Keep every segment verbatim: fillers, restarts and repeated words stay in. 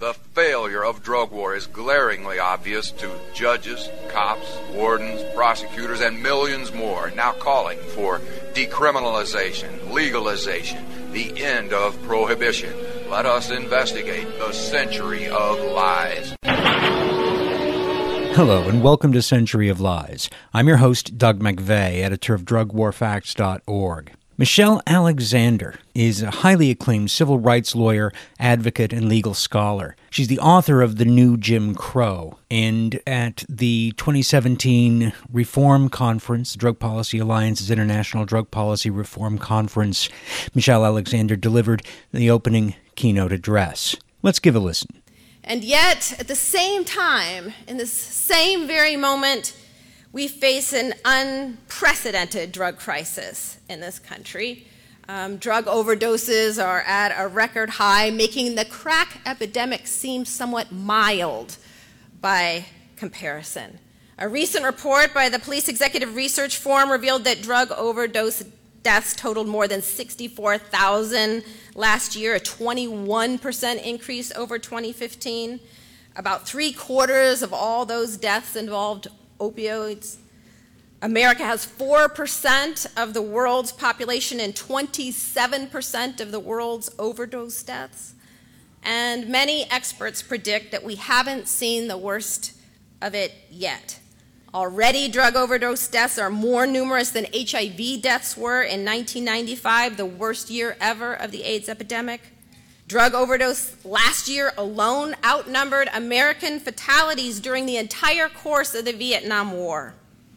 The failure of drug war is glaringly obvious to judges, cops, wardens, prosecutors, and millions more now calling for decriminalization, legalization, the end of prohibition. Let us investigate the century of lies. Hello, and welcome to Century of Lies. I'm your host, Doug McVeigh, editor of drug war facts dot org. Michelle Alexander is a highly acclaimed civil rights lawyer, advocate, and legal scholar. She's the author of The New Jim Crow, and at the twenty seventeen Reform Conference, the Drug Policy Alliance's International Drug Policy Reform Conference, Michelle Alexander delivered the opening keynote address. Let's give a listen. And yet, at the same time, in this same very moment, we face an unprecedented drug crisis in this country. Um, drug overdoses are at a record high, making the crack epidemic seem somewhat mild by comparison. A recent report by the Police Executive Research Forum revealed that drug overdose deaths totaled more than sixty-four thousand last year, a twenty-one percent increase over twenty fifteen. About three quarters of all those deaths involved opioids. America has four percent of the world's population and twenty-seven percent of the world's overdose deaths. And many experts predict that we haven't seen the worst of it yet. Already, drug overdose deaths are more numerous than H I V deaths were in nineteen ninety-five, the worst year ever of the AIDS epidemic. Drug overdose last year alone outnumbered American fatalities during the entire course of the Vietnam War.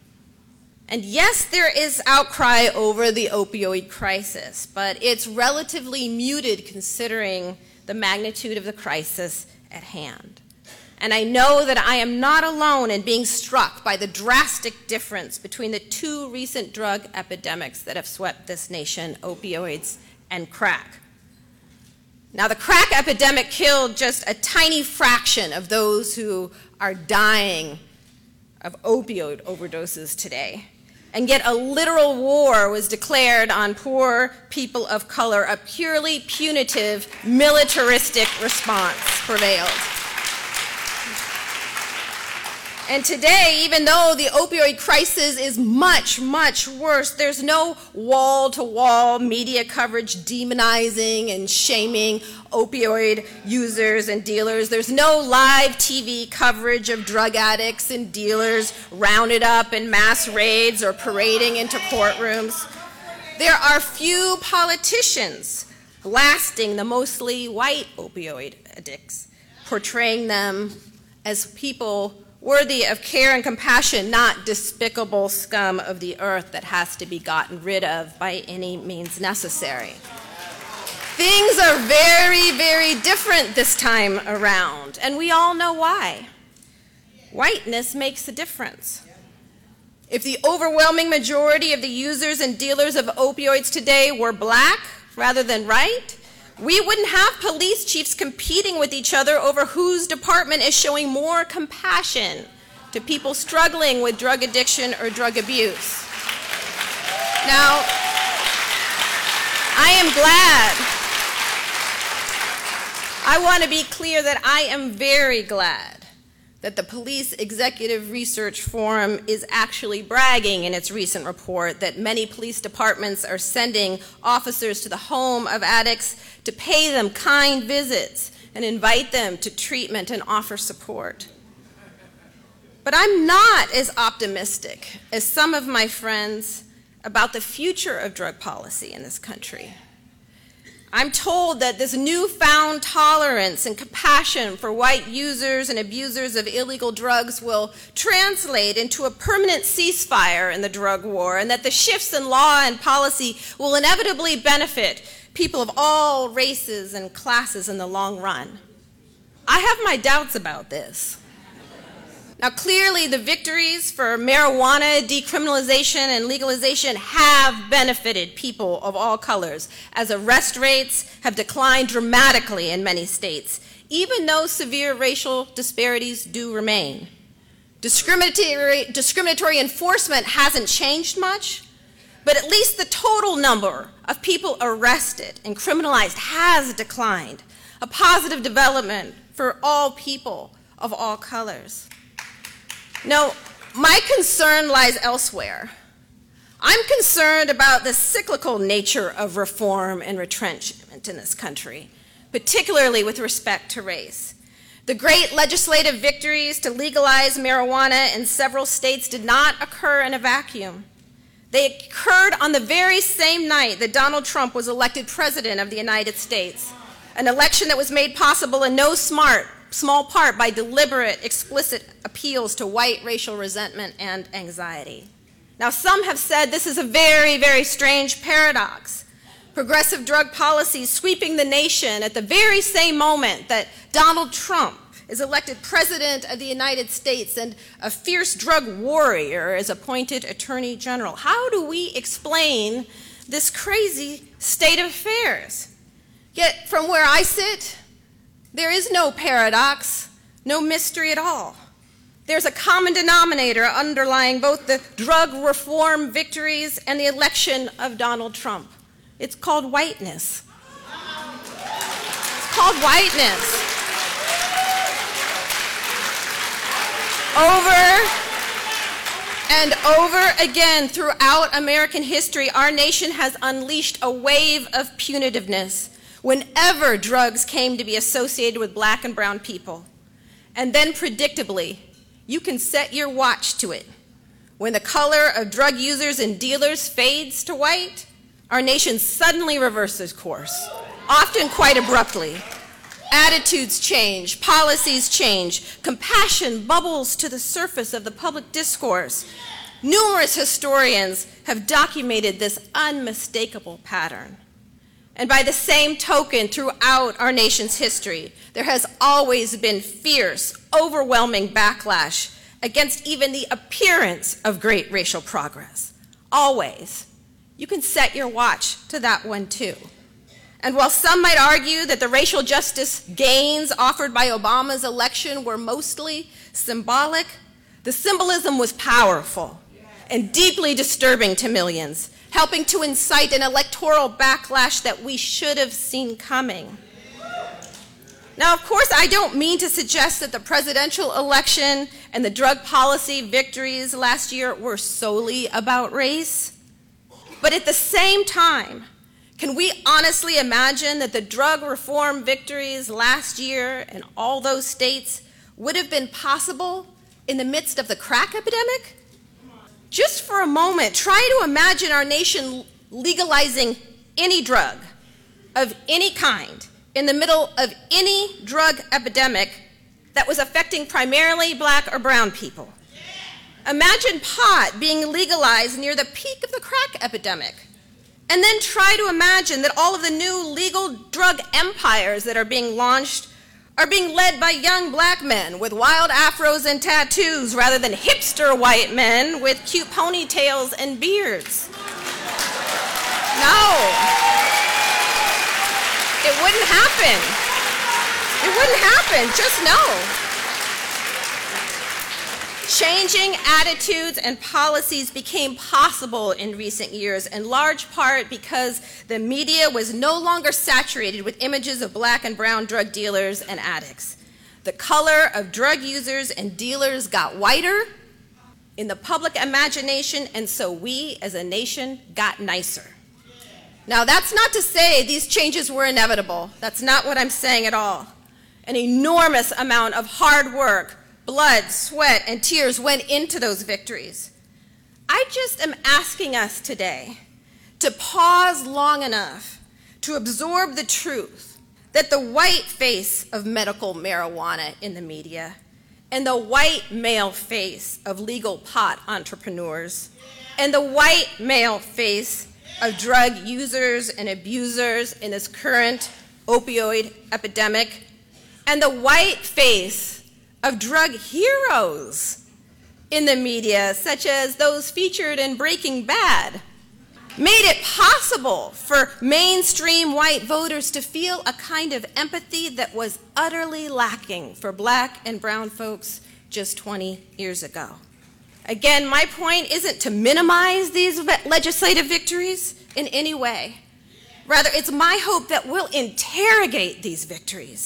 And yes, there is outcry over the opioid crisis, but it's relatively muted considering the magnitude of the crisis at hand. And I know that I am not alone in being struck by the drastic difference between the two recent drug epidemics that have swept this nation, opioids and crack. Now, the crack epidemic killed just a tiny fraction of those who are dying of opioid overdoses today. And yet a literal war was declared on poor people of color. A purely punitive, militaristic response prevailed. And today, even though the opioid crisis is much, much worse, there's no wall-to-wall media coverage demonizing and shaming opioid users and dealers. There's no live T V coverage of drug addicts and dealers rounded up in mass raids or parading into courtrooms. There are few politicians blasting the mostly white opioid addicts, portraying them as people worthy of care and compassion, not despicable scum of the earth that has to be gotten rid of by any means necessary. Things are very, very different this time around, and we all know why. Whiteness makes a difference. If the overwhelming majority of the users and dealers of opioids today were black rather than white, we wouldn't have police chiefs competing with each other over whose department is showing more compassion to people struggling with drug addiction or drug abuse. Now, I am glad, I want to be clear that I am very glad that the Police Executive Research Forum is actually bragging in its recent report that many police departments are sending officers to the home of addicts to pay them kind visits and invite them to treatment and offer support. But I'm not as optimistic as some of my friends about the future of drug policy in this country. I'm told that this newfound tolerance and compassion for white users and abusers of illegal drugs will translate into a permanent ceasefire in the drug war, and that the shifts in law and policy will inevitably benefit people of all races and classes in the long run. I have my doubts about this. Now, clearly, the victories for marijuana decriminalization and legalization have benefited people of all colors, as arrest rates have declined dramatically in many states, even though severe racial disparities do remain. Discriminatory, discriminatory enforcement hasn't changed much, but at least the total number of people arrested and criminalized has declined, a positive development for all people of all colors. No, my concern lies elsewhere. I'm concerned about the cyclical nature of reform and retrenchment in this country, particularly with respect to race. The great legislative victories to legalize marijuana in several states did not occur in a vacuum. They occurred on the very same night that Donald Trump was elected President of the United States, an election that was made possible in no smart, small part by deliberate, explicit appeals to white racial resentment and anxiety. Now, some have said this is a very, very strange paradox. Progressive drug policies sweeping the nation at the very same moment that Donald Trump is elected President of the United States and a fierce drug warrior is appointed Attorney General. How do we explain this crazy state of affairs? Yet, from where I sit, there is no paradox, no mystery at all. There's a common denominator underlying both the drug reform victories and the election of Donald Trump. It's called whiteness. It's called whiteness. Over and over again throughout American history, our nation has unleashed a wave of punitiveness whenever drugs came to be associated with black and brown people. And then predictably, you can set your watch to it. When the color of drug users and dealers fades to white, our nation suddenly reverses course, often quite abruptly. Attitudes change, policies change, compassion bubbles to the surface of the public discourse. Numerous historians have documented this unmistakable pattern. And by the same token, throughout our nation's history, there has always been fierce, overwhelming backlash against even the appearance of great racial progress. Always. You can set your watch to that one too. And while some might argue that the racial justice gains offered by Obama's election were mostly symbolic, the symbolism was powerful and deeply disturbing to millions, helping to incite an electoral backlash that we should have seen coming. Now, of course, I don't mean to suggest that the presidential election and the drug policy victories last year were solely about race. But at the same time, can we honestly imagine that the drug reform victories last year in all those states would have been possible in the midst of the crack epidemic? Just for a moment, try to imagine our nation legalizing any drug of any kind in the middle of any drug epidemic that was affecting primarily black or brown people. Imagine pot being legalized near the peak of the crack epidemic. And then try to imagine that all of the new legal drug empires that are being launched are being led by young black men with wild afros and tattoos rather than hipster white men with cute ponytails and beards. No. It wouldn't happen. It wouldn't happen, just know. Changing attitudes and policies became possible in recent years, in large part because the media was no longer saturated with images of black and brown drug dealers and addicts. The color of drug users and dealers got whiter in the public imagination, and so we as a nation got nicer. Now, that's not to say these changes were inevitable. That's not what I'm saying at all. An enormous amount of hard work, blood, sweat, and tears went into those victories. I just am asking us today to pause long enough to absorb the truth that the white face of medical marijuana in the media and the white male face of legal pot entrepreneurs and the white male face of drug users and abusers in this current opioid epidemic and the white face of drug heroes in the media, such as those featured in Breaking Bad, made it possible for mainstream white voters to feel a kind of empathy that was utterly lacking for black and brown folks just twenty years ago. Again, my point isn't to minimize these legislative victories in any way. Rather, it's my hope that we'll interrogate these victories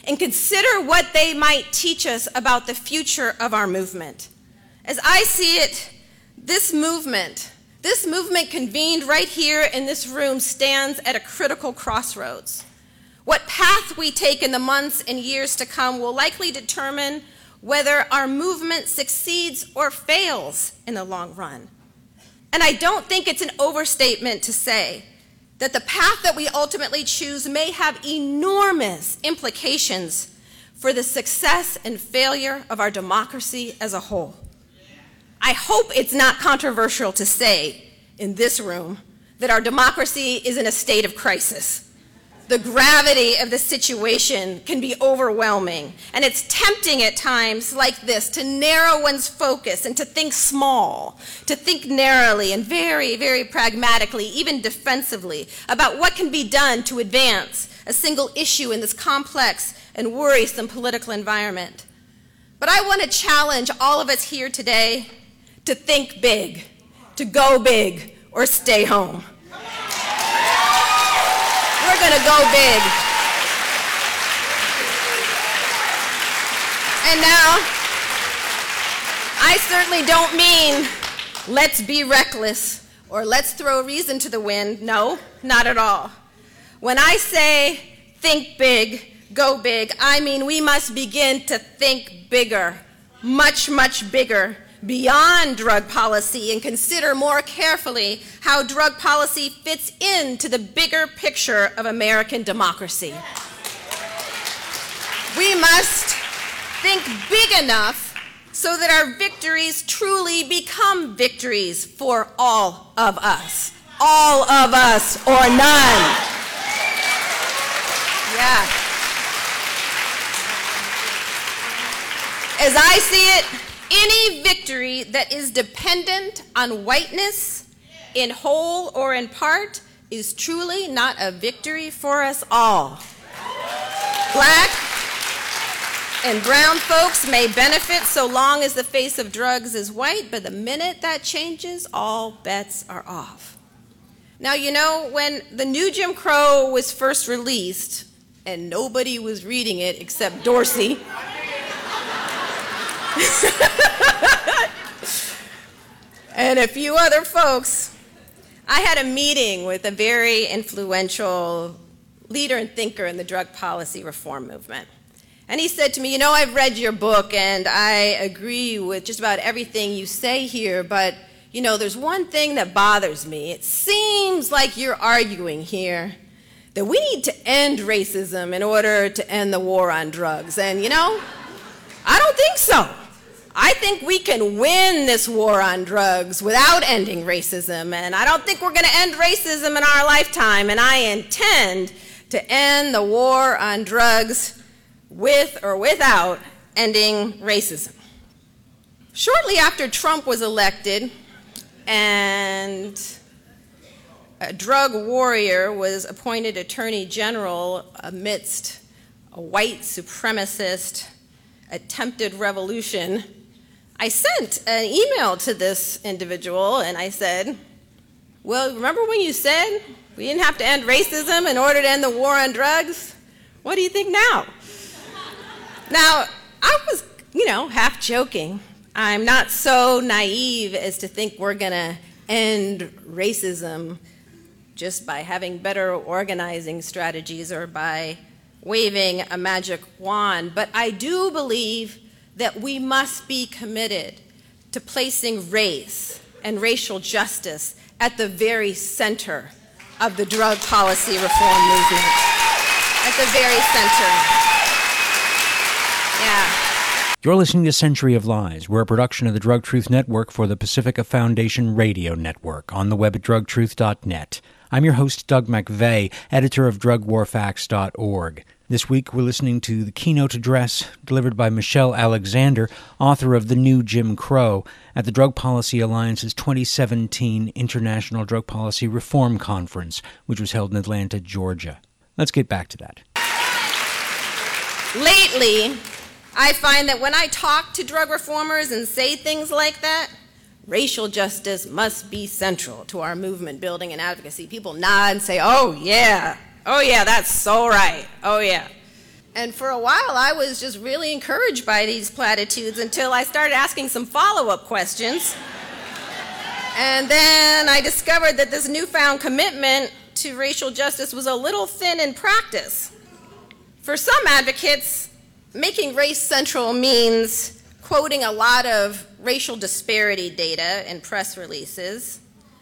and consider what they might teach us about the future of our movement. As I see it, this movement, this movement convened right here in this room stands at a critical crossroads. What path we take in the months and years to come will likely determine whether our movement succeeds or fails in the long run. And I don't think it's an overstatement to say that the path that we ultimately choose may have enormous implications for the success and failure of our democracy as a whole. I hope it's not controversial to say in this room that our democracy is in a state of crisis. The gravity of the situation can be overwhelming, and it's tempting at times like this to narrow one's focus and to think small, to think narrowly and very, very pragmatically, even defensively, about what can be done to advance a single issue in this complex and worrisome political environment. But I want to challenge all of us here today to think big, to go big, or stay home. We're going to go big. And now, I certainly don't mean let's be reckless or let's throw reason to the wind. No, not at all. When I say think big, go big, I mean we must begin to think bigger, much, much bigger, beyond drug policy, and consider more carefully how drug policy fits into the bigger picture of American democracy. We must think big enough so that our victories truly become victories for all of us. All of us or none. Yeah. As I see it, any victory that is dependent on whiteness, in whole or in part, is truly not a victory for us all. Black and brown folks may benefit so long as the face of drugs is white, but the minute that changes, all bets are off. Now, you know, when the new Jim Crow was first released, and nobody was reading it except Dorsey, and a few other folks, I had a meeting with a very influential leader and thinker in the drug policy reform movement. And he said to me, you know, I've read your book and I agree with just about everything you say here, but, you know, there's one thing that bothers me. It seems like you're arguing here that we need to end racism in order to end the war on drugs. And, you know, I don't think so. I think we can win this war on drugs without ending racism, and I don't think we're going to end racism in our lifetime, and I intend to end the war on drugs with or without ending racism. Shortly after Trump was elected and a drug warrior was appointed Attorney General amidst a white supremacist attempted revolution, I sent an email to this individual and I said, well, remember when you said we didn't have to end racism in order to end the war on drugs? What do you think now? Now, I was, you know, half joking. I'm not so naive as to think we're going to end racism just by having better organizing strategies or by waving a magic wand, but I do believe that we must be committed to placing race and racial justice at the very center of the drug policy reform movement. At the very center. Yeah. You're listening to Century of Lies. We're a production of the Drug Truth Network for the Pacifica Foundation Radio Network, on the web at drug truth dot net. I'm your host, Doug McVeigh, editor of drug war facts dot org. This week, we're listening to the keynote address delivered by Michelle Alexander, author of The New Jim Crow, at the Drug Policy Alliance's twenty seventeen International Drug Policy Reform Conference, which was held in Atlanta, Georgia. Let's get back to that. Lately, I find that when I talk to drug reformers and say things like that, racial justice must be central to our movement building and advocacy, people nod and say, oh, yeah. Oh, yeah, that's so right. Oh, yeah. And for a while, I was just really encouraged by these platitudes until I started asking some follow-up questions. And then I discovered that this newfound commitment to racial justice was a little thin in practice. For some advocates, making race central means quoting a lot of racial disparity data in press releases.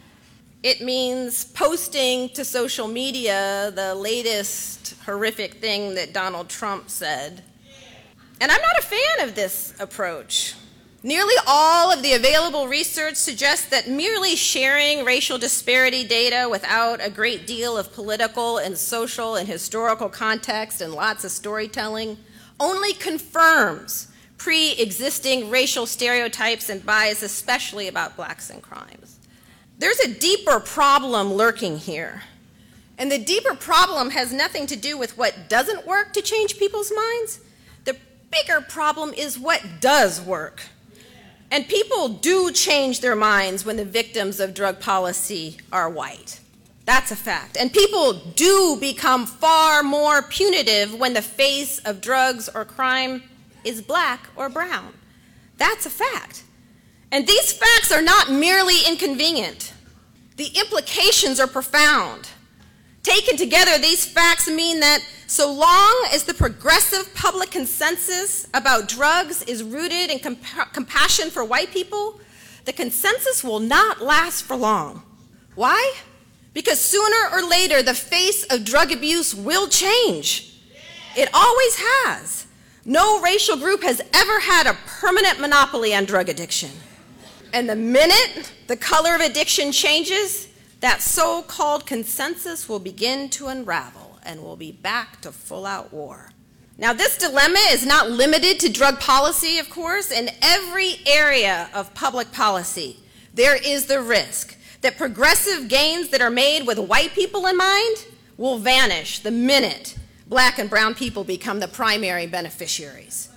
It means posting to social media the latest horrific thing that Donald Trump said. And I'm not a fan of this approach. Nearly all of the available research suggests that merely sharing racial disparity data without a great deal of political and social and historical context and lots of storytelling only confirms pre-existing racial stereotypes and bias, especially about blacks and crimes. There's a deeper problem lurking here. And the deeper problem has nothing to do with what doesn't work to change people's minds. The bigger problem is what does work. And people do change their minds when the victims of drug policy are white. That's a fact. And people do become far more punitive when the face of drugs or crime is black or brown. That's a fact. And these facts are not merely inconvenient. The implications are profound. Taken together, these facts mean that so long as the progressive public consensus about drugs is rooted in compa- compassion for white people, the consensus will not last for long. Why? Because sooner or later, the face of drug abuse will change. It always has. No racial group has ever had a permanent monopoly on drug addiction. And the minute the color of addiction changes, that so-called consensus will begin to unravel and we'll be back to full-out war. Now, this dilemma is not limited to drug policy, of course. In every area of public policy, there is the risk that progressive gains that are made with white people in mind will vanish the minute black and brown people become the primary beneficiaries.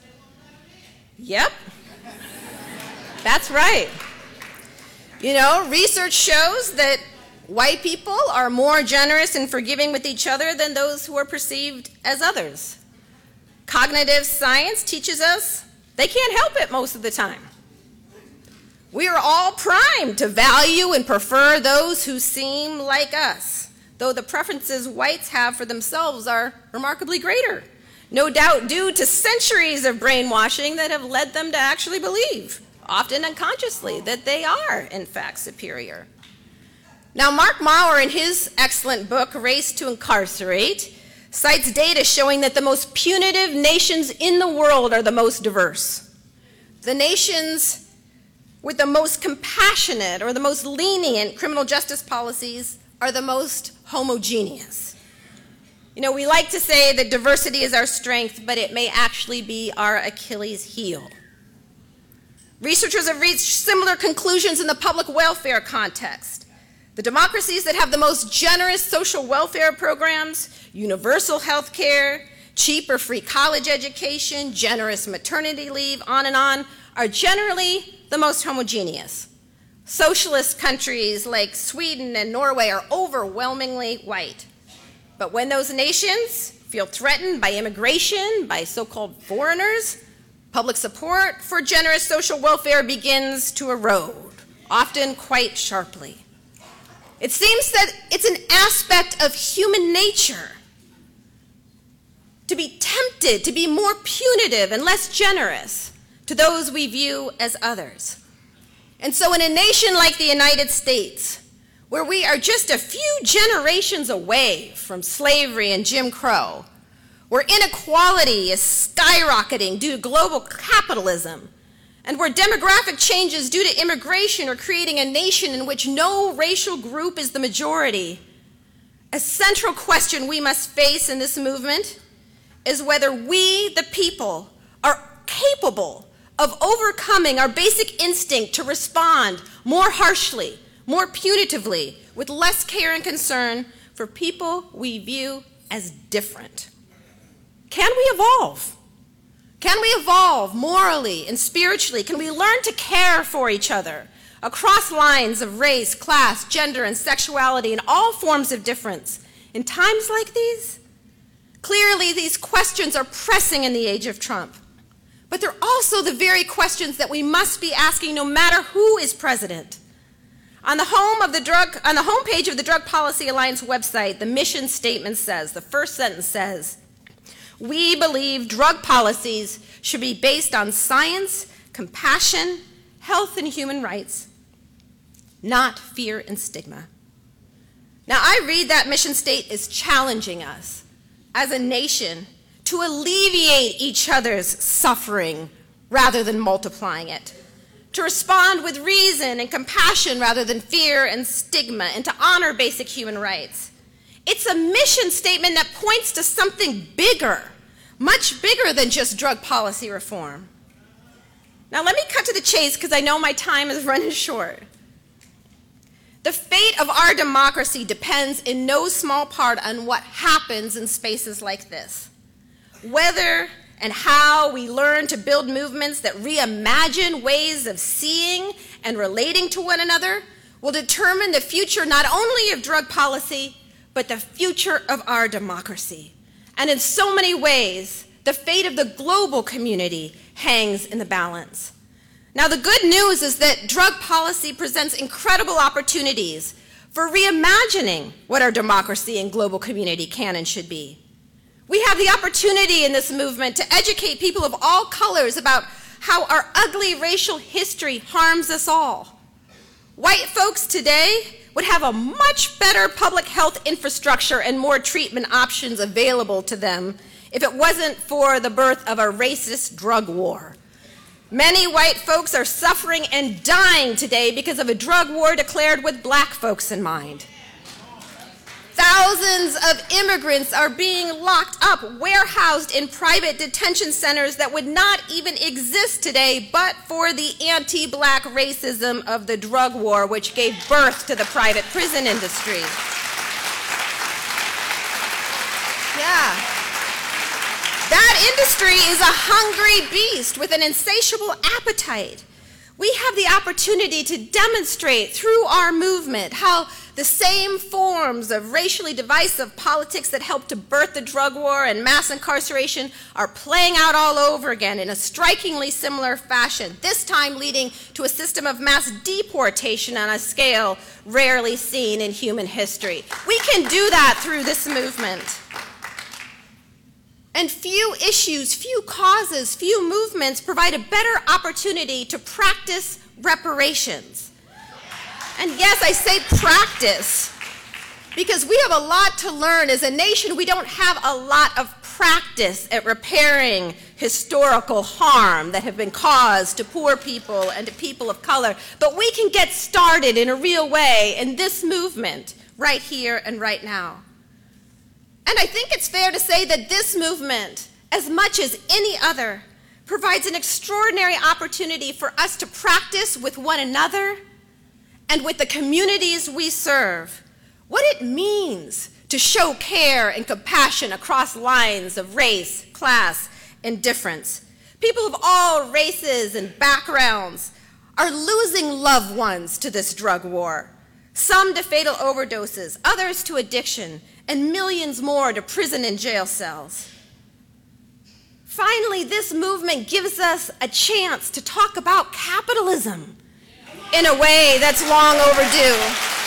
Yep, that's right. You know, research shows that white people are more generous and forgiving with each other than those who are perceived as others. Cognitive science teaches us they can't help it most of the time. We are all primed to value and prefer those who seem like us, though the preferences whites have for themselves are remarkably greater, no doubt due to centuries of brainwashing that have led them to actually believe, often unconsciously, that they are, in fact, superior. Now, Mark Maurer, in his excellent book, Race to Incarcerate, cites data showing that the most punitive nations in the world are the most diverse. The nations with the most compassionate or the most lenient criminal justice policies are the most homogeneous. You know, we like to say that diversity is our strength, but it may actually be our Achilles heel. Researchers have reached similar conclusions in the public welfare context. The democracies that have the most generous social welfare programs, universal health care, cheap or free college education, generous maternity leave, on and on, are generally the most homogeneous. Socialist countries like Sweden and Norway are overwhelmingly white. But when those nations feel threatened by immigration, by so-called foreigners, public support for generous social welfare begins to erode, often quite sharply. It seems that it's an aspect of human nature to be tempted to be more punitive and less generous to those we view as others. And so in a nation like the United States, where we are just a few generations away from slavery and Jim Crow, where inequality is skyrocketing due to global capitalism, and where demographic changes due to immigration are creating a nation in which no racial group is the majority, a central question we must face in this movement is whether we, the people, are capable of overcoming our basic instinct to respond more harshly, more punitively, with less care and concern for people we view as different. Can we evolve? Can we evolve morally and spiritually? Can we learn to care for each other across lines of race, class, gender, and sexuality and all forms of difference in times like these? Clearly, these questions are pressing in the age of Trump. But they're also the very questions that we must be asking no matter who is president. On the home of the drug, on the homepage of the Drug Policy Alliance website, the mission statement says, the first sentence says, "We believe drug policies should be based on science, compassion, health, and human rights, not fear and stigma." Now, I read that mission statement as challenging us as a nation to alleviate each other's suffering rather than multiplying it, to respond with reason and compassion rather than fear and stigma, and to honor basic human rights. It's a mission statement that points to something bigger, much bigger than just drug policy reform. Now, let me cut to the chase because I know my time is running short. The fate of our democracy depends in no small part on what happens in spaces like this. Whether and how we learn to build movements that reimagine ways of seeing and relating to one another will determine the future not only of drug policy, but the future of our democracy. And in so many ways, the fate of the global community hangs in the balance. Now, the good news is that drug policy presents incredible opportunities for reimagining what our democracy and global community can and should be. We have the opportunity in this movement to educate people of all colors about how our ugly racial history harms us all. White folks today would have a much better public health infrastructure and more treatment options available to them if it wasn't for the birth of a racist drug war. Many white folks are suffering and dying today because of a drug war declared with black folks in mind. Thousands of immigrants are being locked up, warehoused in private detention centers that would not even exist today but for the anti-black racism of the drug war, which gave birth to the private prison industry. Yeah. That industry is a hungry beast with an insatiable appetite. We have the opportunity to demonstrate through our movement how the same forms of racially divisive politics that helped to birth the drug war and mass incarceration are playing out all over again in a strikingly similar fashion, this time leading to a system of mass deportation on a scale rarely seen in human history. We can do that through this movement. And few issues, few causes, few movements provide a better opportunity to practice reparations. And yes, I say practice because we have a lot to learn. As a nation, we don't have a lot of practice at repairing historical harm that have been caused to poor people and to people of color. But we can get started in a real way in this movement right here and right now. And I think it's fair to say that this movement, as much as any other, provides an extraordinary opportunity for us to practice with one another and with the communities we serve what it means to show care and compassion across lines of race, class, and difference. People of all races and backgrounds are losing loved ones to this drug war, some to fatal overdoses, others to addiction, and millions more to prison and jail cells. Finally, this movement gives us a chance to talk about capitalism in a way that's long overdue.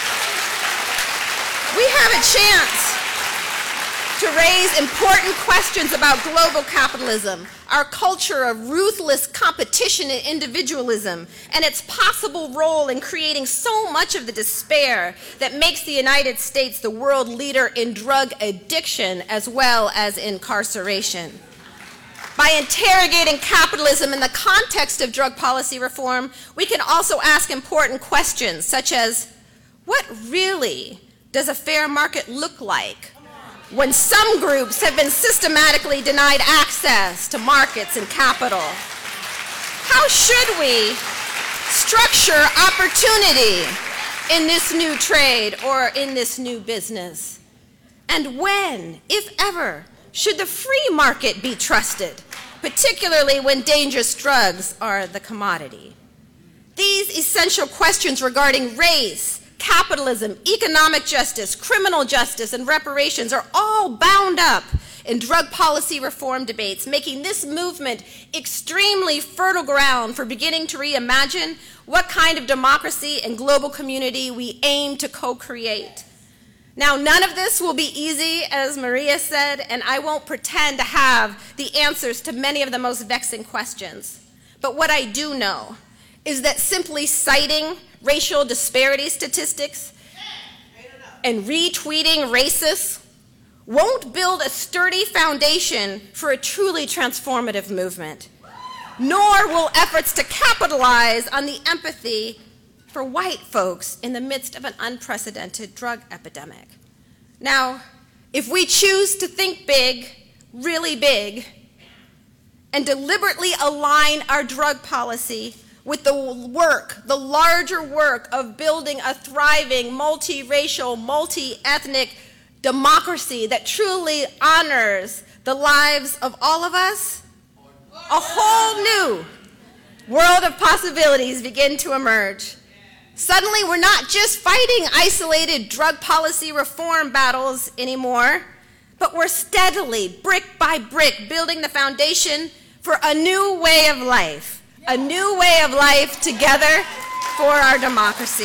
We have a chance to raise important questions about global capitalism, our culture of ruthless competition and individualism, and its possible role in creating so much of the despair that makes the United States the world leader in drug addiction as well as incarceration. By interrogating capitalism in the context of drug policy reform, we can also ask important questions such as, what really does a fair market look like when some groups have been systematically denied access to markets and capital? How should we structure opportunity in this new trade or in this new business? And when, if ever, should the free market be trusted, particularly when dangerous drugs are the commodity? These essential questions regarding race, capitalism, economic justice, criminal justice, and reparations are all bound up in drug policy reform debates, making this movement extremely fertile ground for beginning to reimagine what kind of democracy and global community we aim to co-create. Now, none of this will be easy, as Maria said, and I won't pretend to have the answers to many of the most vexing questions. But what I do know is that simply citing racial disparity statistics and retweeting racists won't build a sturdy foundation for a truly transformative movement, nor will efforts to capitalize on the empathy for white folks in the midst of an unprecedented drug epidemic. Now, if we choose to think big, really big, and deliberately align our drug policy with the work, the larger work of building a thriving, multiracial, multi-ethnic democracy that truly honors the lives of all of us, a whole new world of possibilities begin to emerge. Suddenly, we're not just fighting isolated drug policy reform battles anymore, but we're steadily, brick by brick, building the foundation for a new way of life, a new way of life together for our democracy.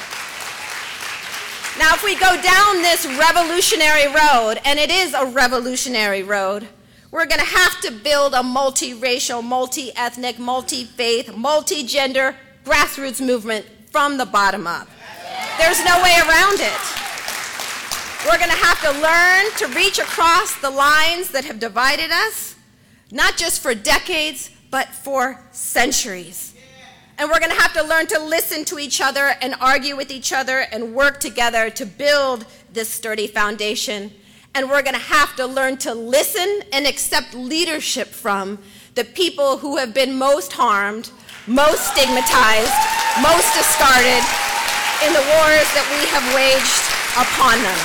Now, if we go down this revolutionary road, and it is a revolutionary road, we're going to have to build a multiracial, multi-ethnic, multi-faith, multi-gender grassroots movement from the bottom up. There's no way around it. We're going to have to learn to reach across the lines that have divided us, not just for decades, but for centuries. And we're going to have to learn to listen to each other and argue with each other and work together to build this sturdy foundation. And we're going to have to learn to listen and accept leadership from the people who have been most harmed, most stigmatized, most discarded in the wars that we have waged upon them.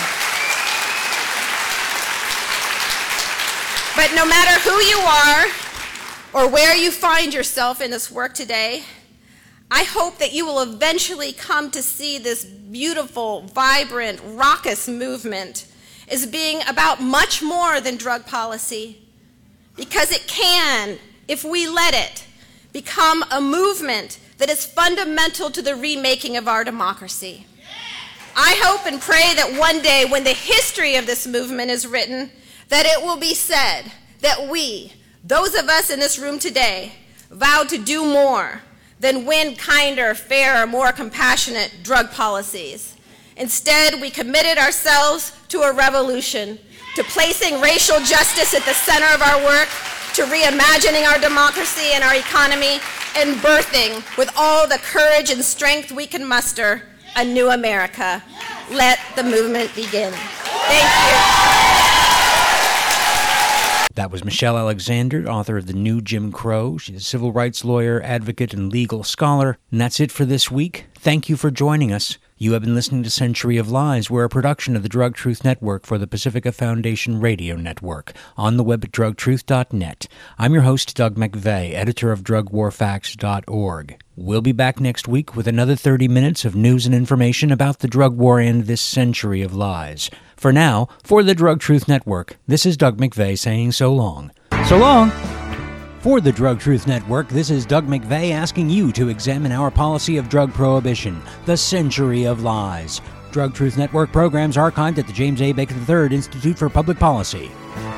But no matter who you are or where you find yourself in this work today, I hope that you will eventually come to see this beautiful, vibrant, raucous movement as being about much more than drug policy, because it can, if we let it, become a movement that is fundamental to the remaking of our democracy. I hope and pray that one day, when the history of this movement is written, that it will be said that we, those of us in this room today, vowed to do more than win kinder, fairer, more compassionate drug policies. Instead, we committed ourselves to a revolution, to placing racial justice at the center of our work, to reimagining our democracy and our economy, and birthing, with all the courage and strength we can muster, a new America. Let the movement begin. Thank you. That was Michelle Alexander, author of The New Jim Crow. She's a civil rights lawyer, advocate, and legal scholar. And that's it for this week. Thank you for joining us. You have been listening to Century of Lies. We're a production of the Drug Truth Network for the Pacifica Foundation Radio Network, on the web at drug truth dot net. I'm your host, Doug McVeigh, editor of drug war facts dot org. We'll be back next week with another thirty minutes of news and information about the drug war and this century of lies. For now, for the Drug Truth Network, this is Doug McVeigh saying so long. So long! For the Drug Truth Network, this is Doug McVeigh asking you to examine our policy of drug prohibition, the century of lies. Drug Truth Network programs archived at the James A. Baker the third Institute for Public Policy.